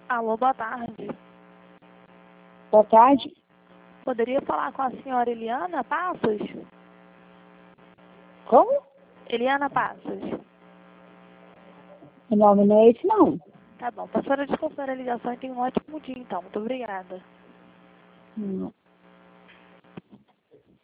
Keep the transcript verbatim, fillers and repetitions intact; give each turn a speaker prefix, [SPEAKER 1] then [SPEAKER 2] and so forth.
[SPEAKER 1] Alô, boa tarde.
[SPEAKER 2] Boa tarde.
[SPEAKER 1] Poderia falar com a senhora Eliana Passos?
[SPEAKER 2] Como?
[SPEAKER 1] Eliana Passos.
[SPEAKER 2] O nome não é esse, não.
[SPEAKER 1] Tá bom. Pastora, desculpa a ligação e tenha um ótimo dia, então. Muito obrigada.
[SPEAKER 2] Hum.